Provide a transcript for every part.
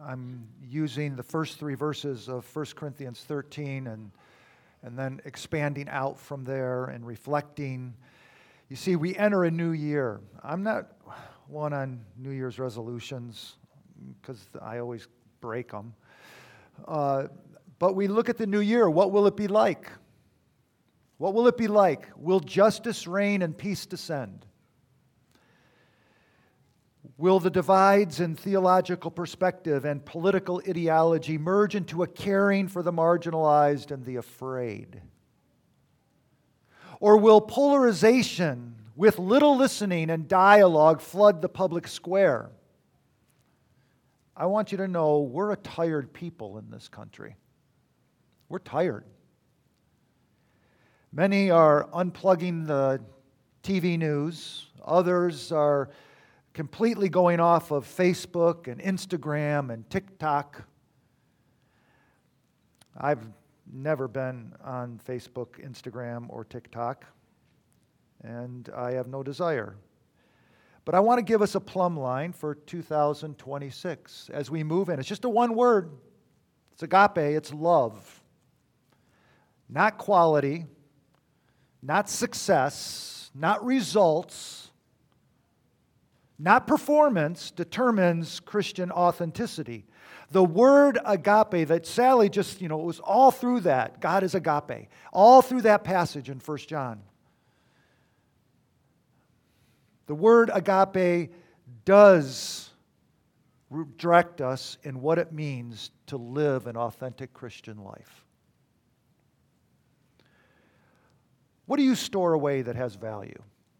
I'm using the first three verses of 1 Corinthians 13 and then expanding out from there and reflecting. You see, we enter a new year. I'm not one on New Year's resolutions because I always break them. But we look at the new year. What will it be like? What will it be like? Will justice reign and peace descend? Will the divides in theological perspective and political ideology merge into a caring for the marginalized and the afraid? Or will polarization with little listening and dialogue flood the public square? I want you to know we're a tired people in this country. We're tired. Many are unplugging the TV news. Others are completely going off of Facebook and Instagram and TikTok. I've never been on Facebook, Instagram, or TikTok, and I have no desire. But I want to give us a plumb line for 2026 as we move in. It's just a one word. It's agape, it's love. Not quality, not success, not results, not performance determines Christian authenticity. The word agape that Sally just, it was all through that. God is agape. All through that passage in 1 John. The word agape does direct us in what it means to live an authentic Christian life. What do you store away that has value?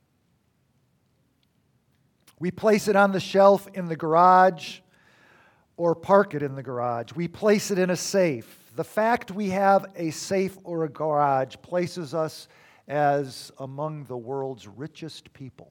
We place it on the shelf in the garage or park it in the garage. We place it in a safe. The fact we have a safe or a garage places us as among the world's richest people.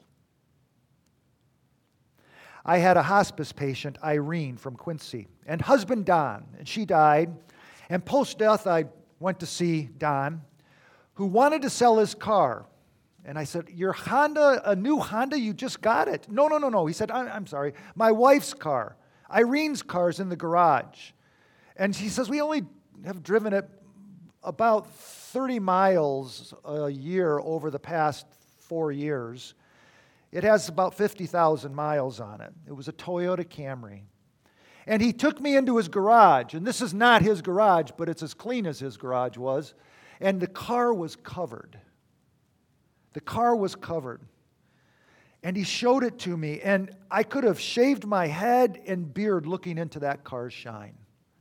I had a hospice patient, Irene from Quincy, and husband Don, and she died. And post-death, I went to see Don, who wanted to sell his car. And I said, your Honda, a new Honda, you just got it. No. He said, I'm sorry, my wife's car. Irene's car's in the garage. And he says, we only have driven it about 30 miles a year over the past 4 years. It has about 50,000 miles on it. It was a Toyota Camry. And he took me into his garage. And this is not his garage, but it's as clean as his garage was. And the car was covered. The car was covered. And he showed it to me, and I could have shaved my head and beard looking into that car's shine.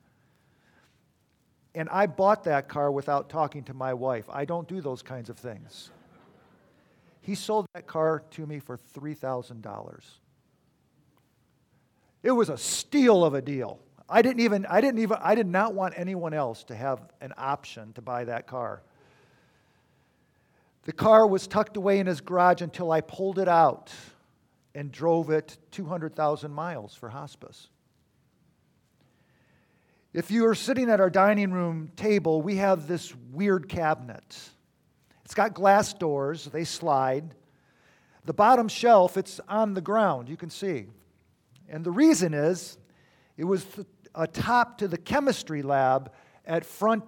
And I bought that car without talking to my wife. I don't do those kinds of things. He sold that car to me for $3,000. It was a steal of a deal. I did not want anyone else to have an option to buy that car. The car was tucked away in his garage until I pulled it out and drove it 200,000 miles for hospice. If you are sitting at our dining room table, we have this weird cabinet. It's got glass doors, they slide. The bottom shelf, it's on the ground, you can see. And the reason is, it was atop to the chemistry lab at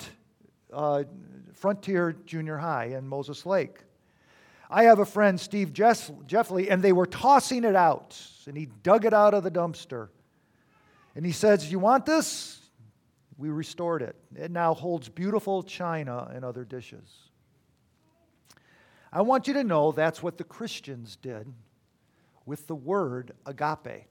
Frontier Junior High in Moses Lake. I have a friend, Steve Jeffley, and they were tossing it out. And he dug it out of the dumpster. And he says, you want this? We restored it. It now holds beautiful china and other dishes. I want you to know that's what the Christians did with the word agape.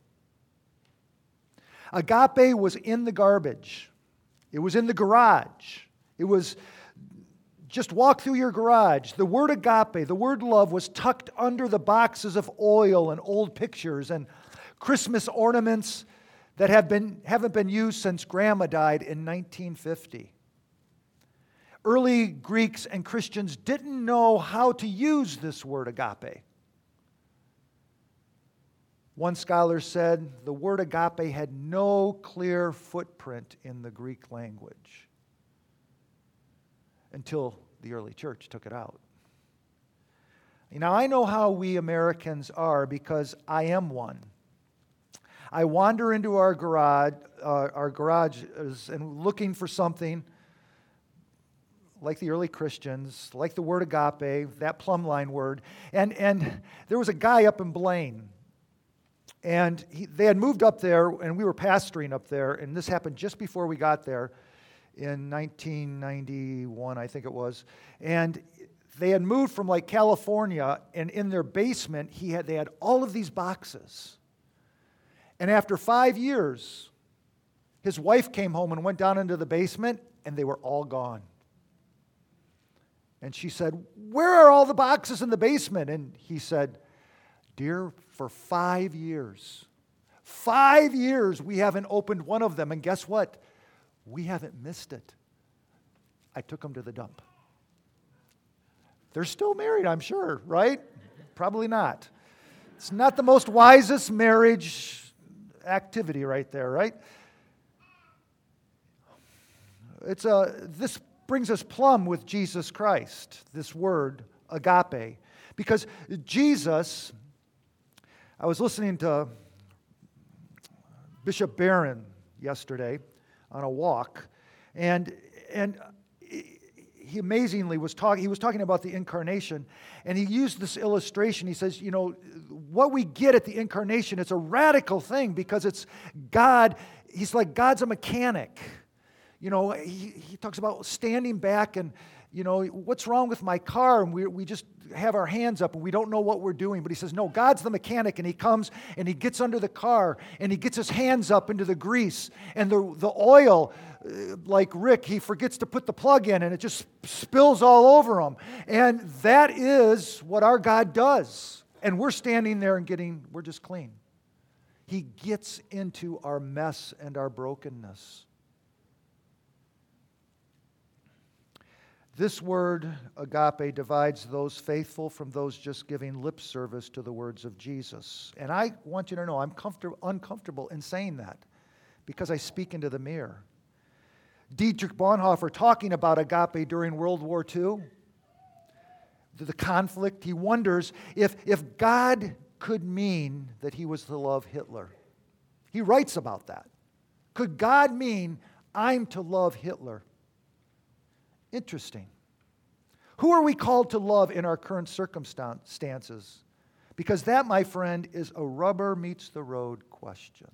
Agape was in the garbage. It was in the garage. It was just walk through your garage. The word agape, the word love, was tucked under the boxes of oil and old pictures and Christmas ornaments that haven't been used since Grandma died in 1950. Early Greeks and Christians didn't know how to use this word agape. One scholar said the word agape had no clear footprint in the Greek language until the early church took it out. Now, I know how we Americans are because I am one. I wander into our garages and looking for something like the early Christians, like the word agape, that plumb line word. And there was a guy up in Blaine, and they had moved up there, and we were pastoring up there, and this happened just before we got there in 1991, I think it was. And they had moved from like California, and in their basement, they had all of these boxes. And after 5 years, his wife came home and went down into the basement, and they were all gone. And she said, "Where are all the boxes in the basement?" And he said, "Dear, for 5 years, 5 years we haven't opened one of them. And guess what? We haven't missed it. I took them to the dump." They're still married, I'm sure, right? Probably not. It's not the most wisest marriage activity right there, right? This brings us plumb with Jesus Christ, this word, agape. Because Jesus, I was listening to Bishop Barron yesterday on a walk, and he amazingly was talking about the incarnation, and he used this illustration. He says, what we get at the incarnation, it's a radical thing because it's God. He's like God's a mechanic. He talks about standing back and, what's wrong with my car? And we just have our hands up and we don't know what we're doing. But he says, no, God's the mechanic, and he comes and he gets under the car and he gets his hands up into the grease and the oil, like Rick, he forgets to put the plug in and it just spills all over him. And that is what our God does. And we're standing there and we're just clean. He gets into our mess and our brokenness. This word, agape, divides those faithful from those just giving lip service to the words of Jesus. And I want you to know I'm uncomfortable in saying that because I speak into the mirror. Dietrich Bonhoeffer, talking about agape during World War II, the conflict, he wonders if God could mean that he was to love Hitler. He writes about that. Could God mean I'm to love Hitler? Interesting. Who are we called to love in our current circumstances? Because that, my friend, is a rubber meets the road question.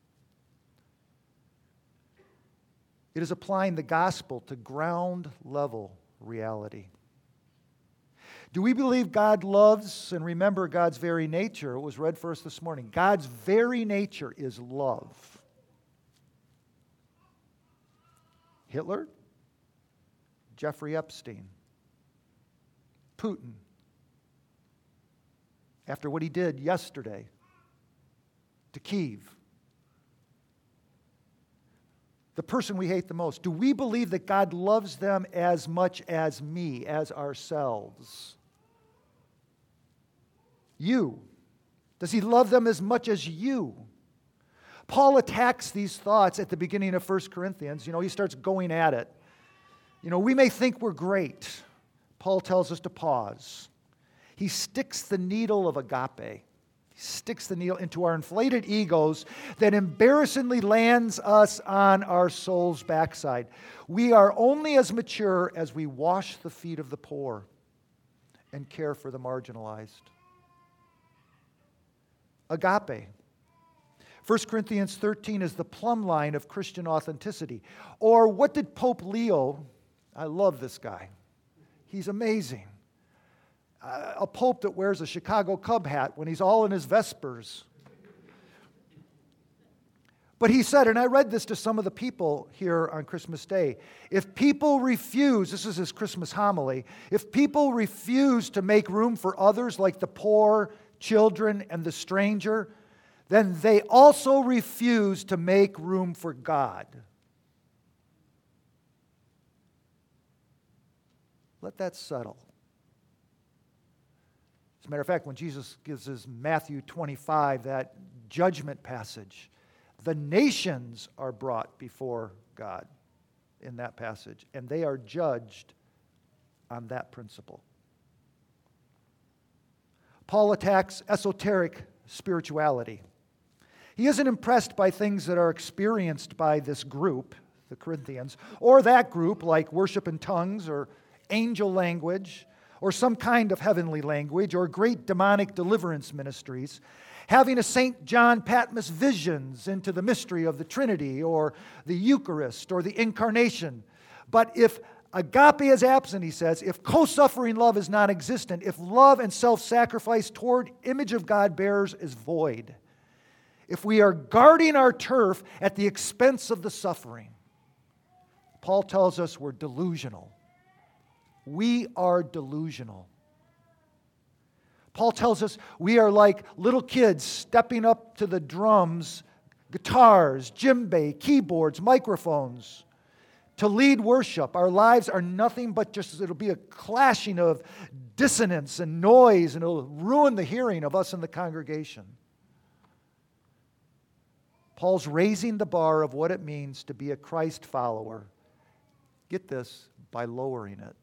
It is applying the gospel to ground level reality. Do we believe God loves and remember God's very nature? It was read for us this morning. God's very nature is love. Hitler? Jeffrey Epstein, Putin, after what he did yesterday to Kyiv, the person we hate the most. Do we believe that God loves them as much as me, as ourselves? You. Does he love them as much as you? Paul attacks these thoughts at the beginning of 1 Corinthians. He starts going at it. We may think we're great. Paul tells us to pause. He sticks the needle of agape. He sticks the needle into our inflated egos that embarrassingly lands us on our soul's backside. We are only as mature as we wash the feet of the poor and care for the marginalized. Agape. 1 Corinthians 13 is the plumb line of Christian authenticity. Or what did Pope Leo, I love this guy. He's amazing. A pope that wears a Chicago Cub hat when he's all in his Vespers. But he said, and I read this to some of the people here on Christmas Day, if people refuse, this is his Christmas homily, if people refuse to make room for others like the poor, children, and the stranger, then they also refuse to make room for God. Let that settle. As a matter of fact, when Jesus gives us Matthew 25, that judgment passage, the nations are brought before God in that passage, and they are judged on that principle. Paul attacks esoteric spirituality. He isn't impressed by things that are experienced by this group, the Corinthians, or that group like worship in tongues or angel language or some kind of heavenly language or great demonic deliverance ministries. Having a St. John Patmos visions into the mystery of the Trinity or the Eucharist or the Incarnation. But if agape is absent, he says, if co-suffering love is non-existent, if love and self-sacrifice toward image of God bearers is void, if we are guarding our turf at the expense of the suffering, Paul tells us we're delusional. We are delusional. Paul tells us we are like little kids stepping up to the drums, guitars, djembe, keyboards, microphones to lead worship. Our lives are nothing but just, it'll be a clashing of dissonance and noise, and it'll ruin the hearing of us in the congregation. Paul's raising the bar of what it means to be a Christ follower. Get this, by lowering it.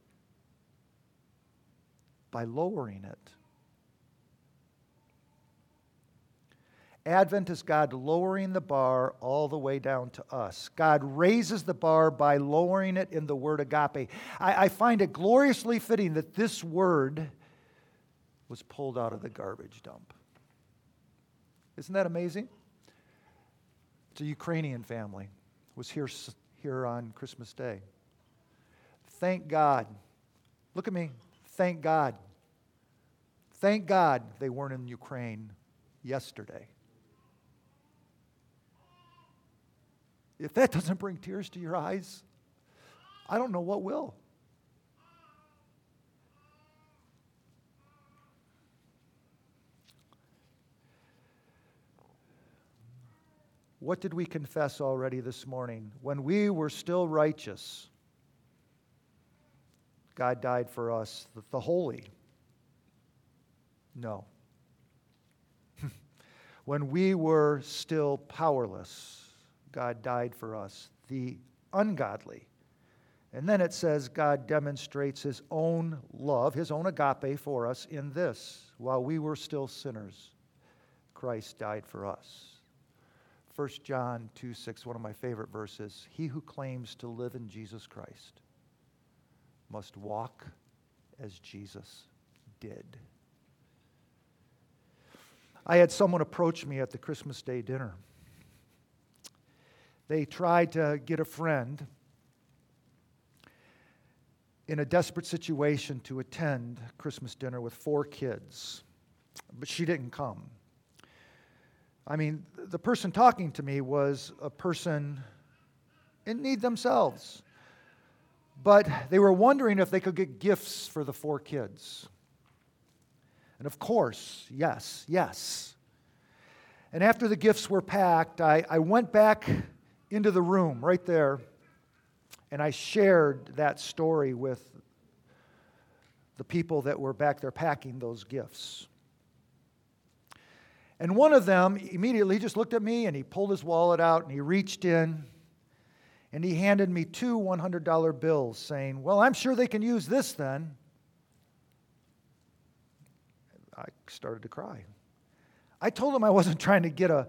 By lowering it. Advent is God lowering the bar all the way down to us. God raises the bar by lowering it in the word agape. I find it gloriously fitting that this word was pulled out of the garbage dump. Isn't that amazing? It's a Ukrainian family. Was here on Christmas Day. Thank God. Look at me. Thank God. Thank God they weren't in Ukraine yesterday. If that doesn't bring tears to your eyes, I don't know what will. What did we confess already this morning? When we were still righteous, God died for us, the holy. No. When we were still powerless, God died for us, the ungodly. And then it says God demonstrates His own love, His own agape for us in this. While we were still sinners, Christ died for us. 1 John 2:6, one of my favorite verses. He who claims to live in Jesus Christ must walk as Jesus did. I had someone approach me at the Christmas Day dinner. They tried to get a friend in a desperate situation to attend Christmas dinner with 4 kids, but she didn't come. I mean, the person talking to me was a person in need themselves, but they were wondering if they could get gifts for the 4 kids. And of course, yes. And after the gifts were packed, I went back into the room right there, and I shared that story with the people that were back there packing those gifts. And one of them immediately just looked at me, and he pulled his wallet out, and he reached in, and he handed me 2 $100 bills, saying, "Well, I'm sure they can use this then." I started to cry. I told him I wasn't trying to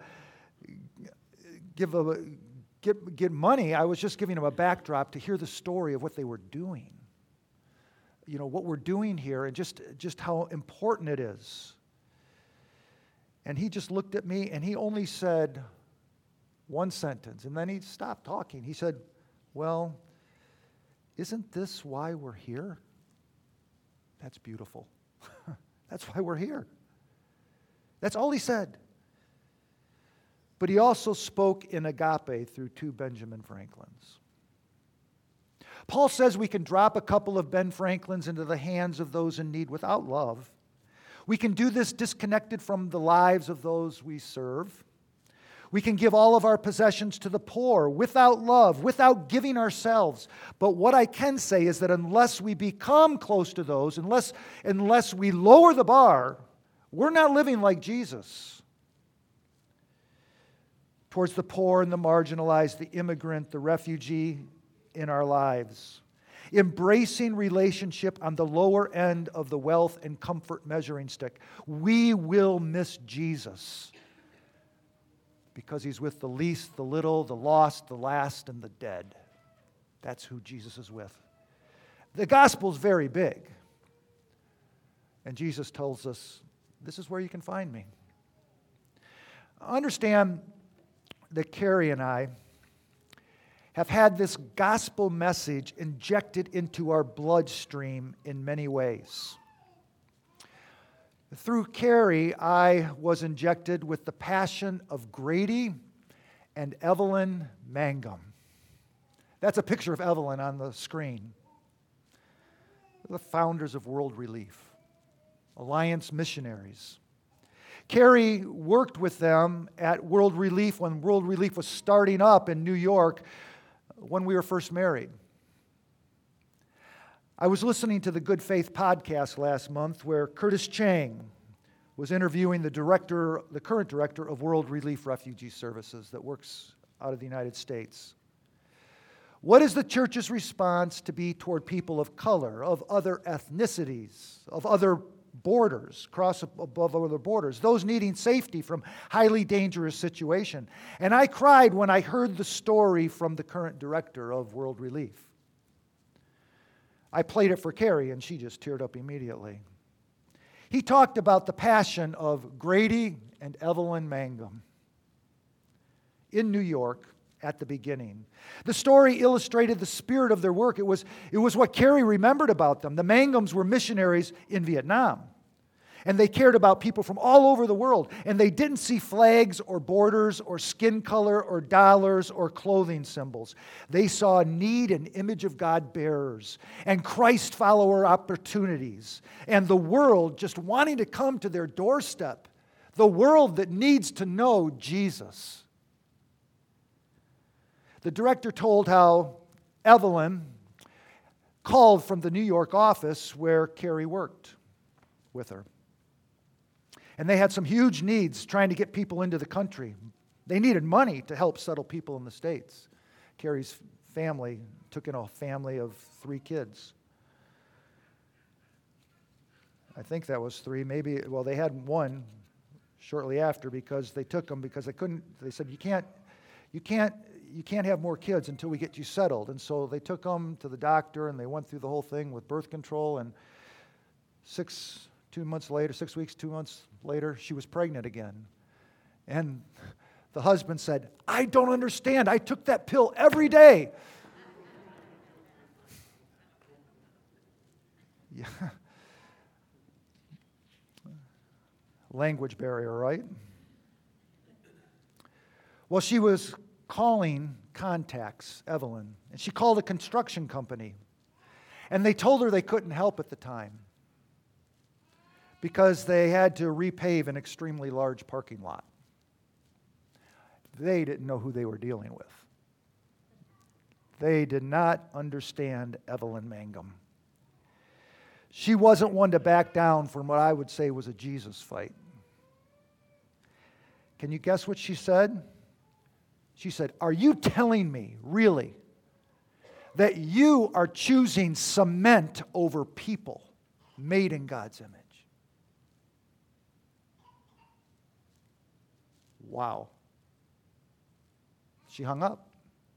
get money. I was just giving him a backdrop to hear the story of what they were doing. You know, what we're doing here and just how important it is. And he just looked at me and he only said one sentence, and then he stopped talking. He said, "Well, isn't this why we're here?" That's beautiful. That's why we're here. That's all he said. But he also spoke in agape through 2 Benjamin Franklins. Paul says we can drop a couple of Ben Franklins into the hands of those in need without love. We can do this disconnected from the lives of those we serve. We can give all of our possessions to the poor without love, without giving ourselves. But what I can say is that unless we become close to those, unless we lower the bar, we're not living like Jesus. Towards the poor and the marginalized, the immigrant, the refugee in our lives. Embracing relationship on the lower end of the wealth and comfort measuring stick. We will miss Jesus because he's with the least, the little, the lost, the last, and the dead. That's who Jesus is with. The gospel's very big. And Jesus tells us, this is where you can find me. Understand that Carrie and I have had this gospel message injected into our bloodstream in many ways. Through Carrie, I was injected with the passion of Grady and Evelyn Mangum. That's a picture of Evelyn on the screen. The founders of World Relief, Alliance missionaries. Carrie worked with them at World Relief when World Relief was starting up in New York when we were first married. I was listening to the Good Faith podcast last month where Curtis Chang was interviewing the current director of World Relief Refugee Services that works out of the United States. What is the church's response to be toward people of color, of other ethnicities, of other borders, above other borders, those needing safety from highly dangerous situation? And I cried when I heard the story from the current director of World Relief. I played it for Carrie, and she just teared up immediately. He talked about the passion of Grady and Evelyn Mangum in New York at the beginning. The story illustrated the spirit of their work. It was what Carrie remembered about them. The Mangums were missionaries in Vietnam. And they cared about people from all over the world. And they didn't see flags or borders or skin color or dollars or clothing symbols. They saw need and image of God bearers and Christ follower opportunities and the world just wanting to come to their doorstep. The world that needs to know Jesus. The director told how Evelyn called from the New York office where Carrie worked with her. And they had some huge needs trying to get people into the country. They needed money to help settle people in the States. Carrie's family took in a family of 3 kids. I think that was 3. Maybe, well, they had 1 shortly after because they took them because they said, you can't have more kids until we get you settled. And so they took them to the doctor and they went through the whole thing with birth control, and 6 weeks, 2 months later, she was pregnant again. And the husband said, I don't understand. I took that pill every day. Yeah. Language barrier, right? Well, she was calling contacts, Evelyn, and she called a construction company. And they told her they couldn't help at the time because they had to repave an extremely large parking lot. They didn't know who they were dealing with. They did not understand Evelyn Mangum. She wasn't one to back down from what I would say was a Jesus fight. Can you guess what she said? She said, are you telling me, really, that you are choosing cement over people made in God's image? Wow. She hung up.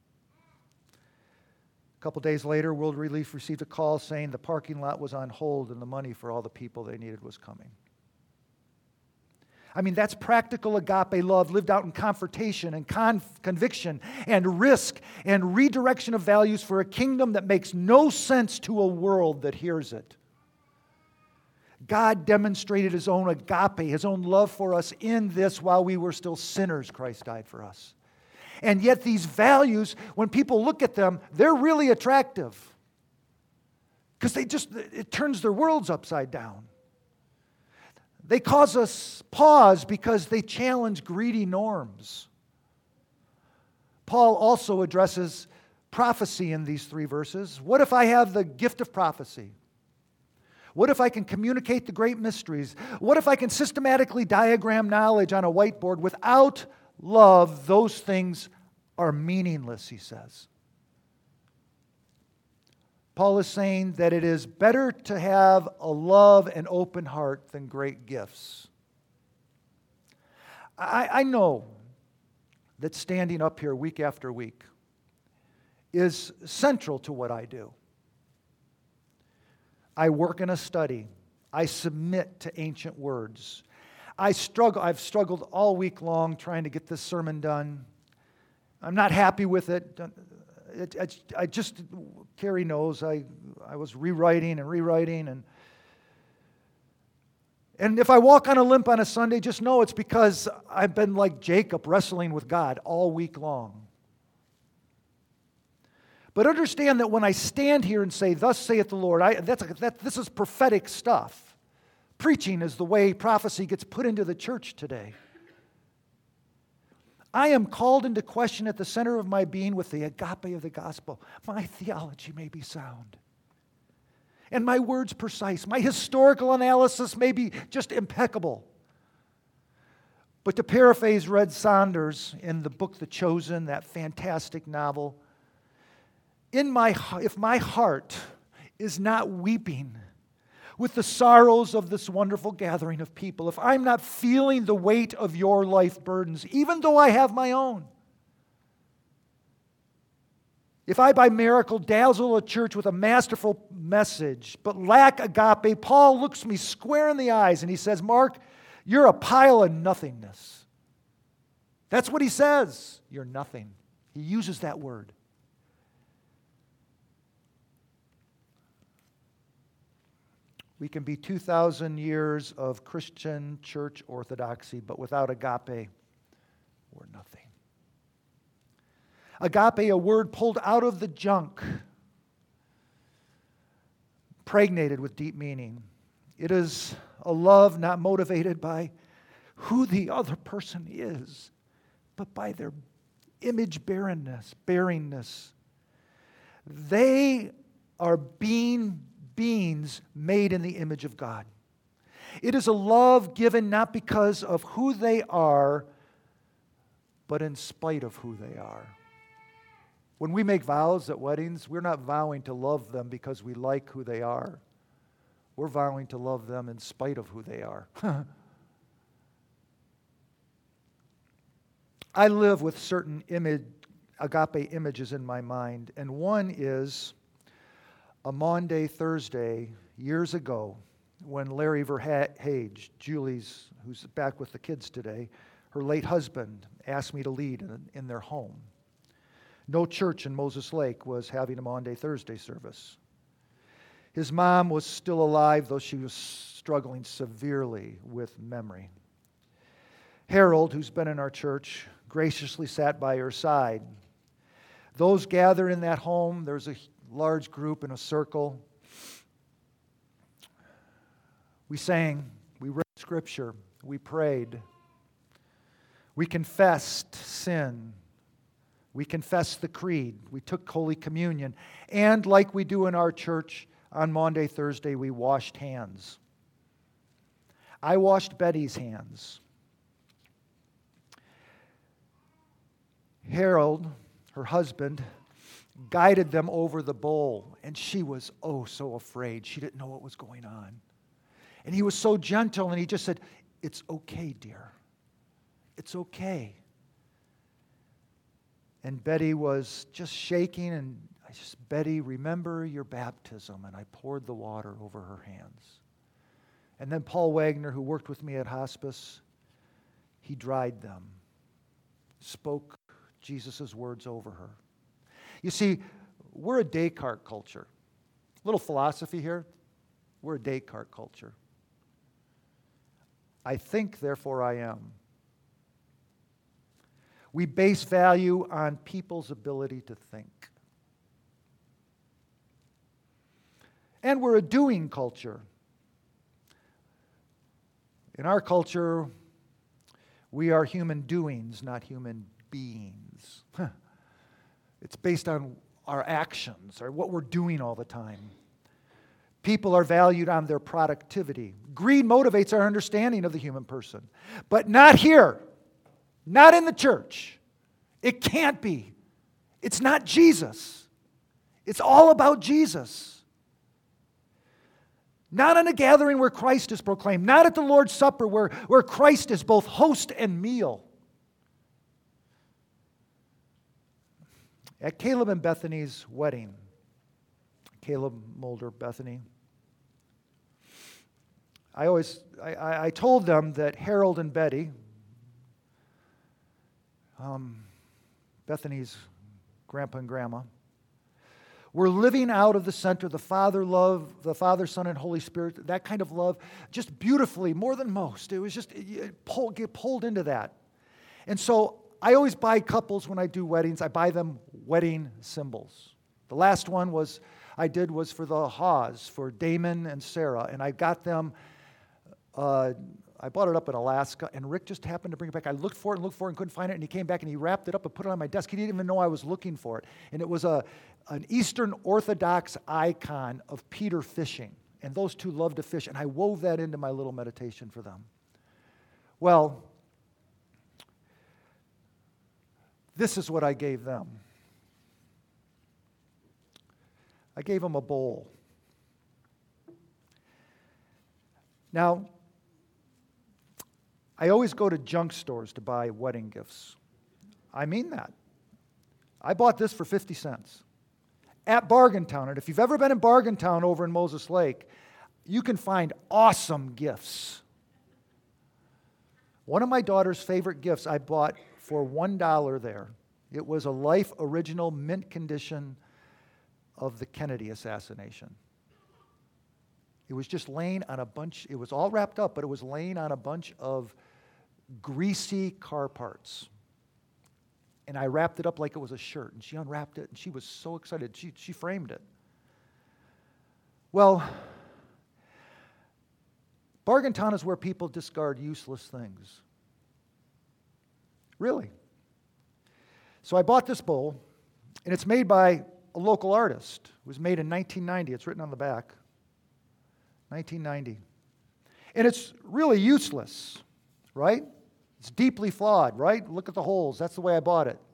A couple days later, World Relief received a call saying the parking lot was on hold and the money for all the people they needed was coming. I mean, that's practical agape love lived out in confrontation and conviction and risk and redirection of values for a kingdom that makes no sense to a world that hears it. God demonstrated His own agape, His own love for us in this while we were still sinners, Christ died for us. And yet these values, when people look at them, they're really attractive. Because it turns their worlds upside down. They cause us pause because they challenge greedy norms. Paul also addresses prophecy in these 3 verses. What if I have the gift of prophecy? What if I can communicate the great mysteries? What if I can systematically diagram knowledge on a whiteboard? Without love, those things are meaningless, he says. Paul is saying that it is better to have a love and open heart than great gifts. I know that's standing up here week after week is central to what I do. I work in a study. I submit to ancient words. I've struggled all week long trying to get this sermon done. I'm not happy with it. Carrie knows, I was rewriting. And if I walk on a limp on a Sunday, just know it's because I've been like Jacob wrestling with God all week long. But understand that when I stand here and say, "Thus saith the Lord," this is prophetic stuff. Preaching is the way prophecy gets put into the church today. I am called into question at the center of my being with the agape of the gospel. My theology may be sound, and my words precise. My historical analysis may be just impeccable. But to paraphrase Red Saunders in the book The Chosen, that fantastic novel, if my heart is not weeping with the sorrows of this wonderful gathering of people, if I'm not feeling the weight of your life burdens, even though I have my own, if I by miracle dazzle a church with a masterful message but lack agape, Paul looks me square in the eyes and he says, "Mark, you're a pile of nothingness." That's what he says. You're nothing. He uses that word. We can be 2,000 years of Christian church orthodoxy, but without agape, we're nothing. Agape, a word pulled out of the junk, pregnated with deep meaning. It is a love not motivated by who the other person is, but by their image bearingness. They are beings made in the image of God. It is a love given not because of who they are, but in spite of who they are. When we make vows at weddings, we're not vowing to love them because we like who they are. We're vowing to love them in spite of who they are. I live with certain agape images in my mind, and one is a Maundy Thursday years ago when Larry Verhage, Julie's, who's back with the kids today, her late husband, asked me to lead in their home. No church in Moses Lake was having a Maundy Thursday service. His mom was still alive, though she was struggling severely with memory. Harold, who's been in our church, graciously sat by her side. Those gathered in that home, there's a large group in a circle. We sang, we read Scripture, we prayed, we confessed sin, we confessed the creed, we took Holy Communion, and like we do in our church on Maundy Thursday, we washed hands. I washed Betty's hands. Harold, her husband, guided them over the bowl, and she was so afraid. She didn't know what was going on. And he was so gentle, and he just said, "It's okay, dear. It's okay." And Betty was just shaking, and I just, "Betty, remember your baptism." And I poured the water over her hands. And then Paul Wagner, who worked with me at hospice, he dried them, spoke Jesus' words over her. You see, we're a Descartes culture. Little philosophy here. We're a Descartes culture. I think, therefore I am. We base value on people's ability to think. And we're a doing culture. In our culture, we are human doings, not human beings. It's based on our actions, or what we're doing all the time. People are valued on their productivity. Greed motivates our understanding of the human person. But not here. Not in the church. It can't be. It's not Jesus. It's all about Jesus. Not in a gathering where Christ is proclaimed. Not at the Lord's Supper where Christ is both host and meal. at Caleb and Bethany's wedding. Caleb, Mulder, Bethany. I told them that Harold and Betty, Bethany's grandpa and grandma, were living out of the center, the Father love, the Father, Son, and Holy Spirit, that kind of love, just beautifully, more than most. It was just, get pulled into that. And so I always buy couples when I do weddings, I buy them wedding symbols. The last one I did was for the Haws, for Damon and Sarah, and I got them, I bought it up in Alaska, and Rick just happened to bring it back. I looked for it and couldn't find it, and he came back and he wrapped it up and put it on my desk. He didn't even know I was looking for it. And it was an Eastern Orthodox icon of Peter fishing, and those two love to fish, and I wove that into my little meditation for them. Well, this is what I gave them. I gave them a bowl. Now, I always go to junk stores to buy wedding gifts. I mean that. I bought this for 50 cents at Bargain Town. And if you've ever been in Bargain Town over in Moses Lake, you can find awesome gifts. One of my daughter's favorite gifts I bought for $1 there. It was a Life original mint condition of the Kennedy assassination. It was just laying on a bunch, it was all wrapped up, but it was laying on a bunch of greasy car parts. And I wrapped it up like it was a shirt, and she unwrapped it, and she was so excited. She framed it. Well, Bargain Town is where people discard useless things. Really. So I bought this bowl, and it's made by a local artist. It was made in 1990. It's written on the back. 1990. And it's really useless, right? It's deeply flawed, right? Look at the holes. That's the way I bought it.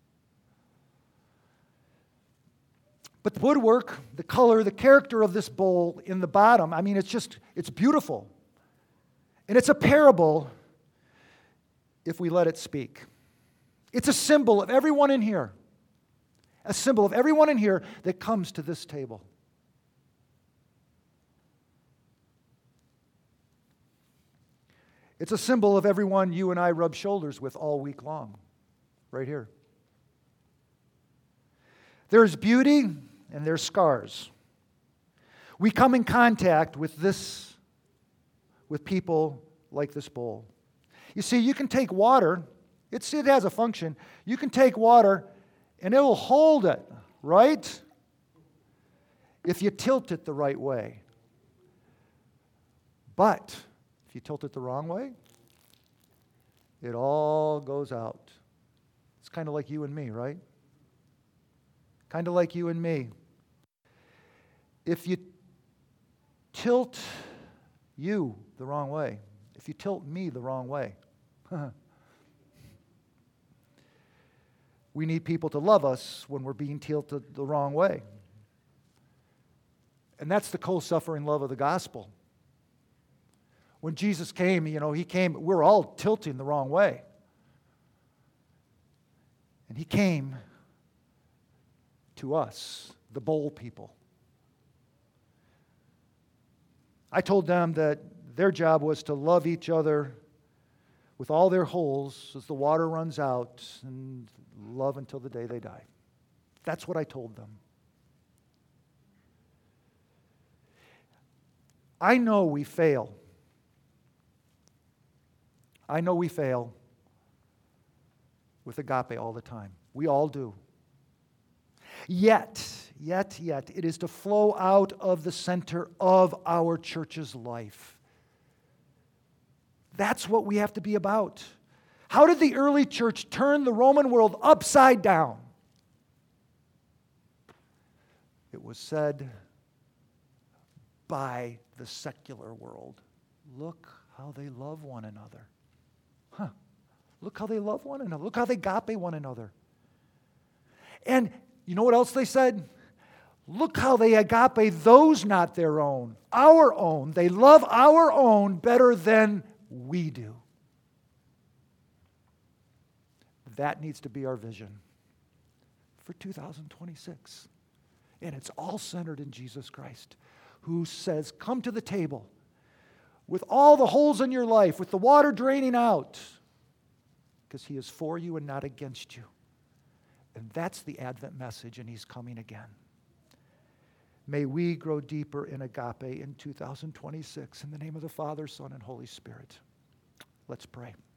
But the woodwork, the color, the character of this bowl in the bottom, I mean, it's beautiful. And it's a parable if we let it speak. It's a symbol of everyone in here. A symbol of everyone in here that comes to this table. It's a symbol of everyone you and I rub shoulders with all week long, right here. There's beauty and there's scars. We come in contact with people like this bowl. You see, you can take water, it has a function. You can take water and it will hold it, right? If you tilt it the right way. But if you tilt it the wrong way, it all goes out. It's kind of like you and me, right? Kind of like you and me. If you tilt you the wrong way, if you tilt me the wrong way, we need people to love us when we're being tilted the wrong way. And that's the co-suffering love of the gospel. When Jesus came, he came, we're all tilting the wrong way. And he came to us, the bowl people. I told them that their job was to love each other with all their holes as the water runs out and love until the day they die. That's what I told them. I know we fail. I know we fail with agape all the time. We all do. Yet, it is to flow out of the center of our church's life. That's what we have to be about. How did the early church turn the Roman world upside down? It was said by the secular world, look how they love one another. Look how they love one another. Look how they agape one another. And you know what else they said? Look how they agape those not their own, our own. They love our own better than we do. That needs to be our vision. for 2026. And it's all centered in Jesus Christ, who says, come to the table with all the holes in your life, with the water draining out, because he is for you and not against you. And that's the Advent message, and he's coming again. May we grow deeper in agape in 2026. In the name of the Father, Son, and Holy Spirit. Let's pray.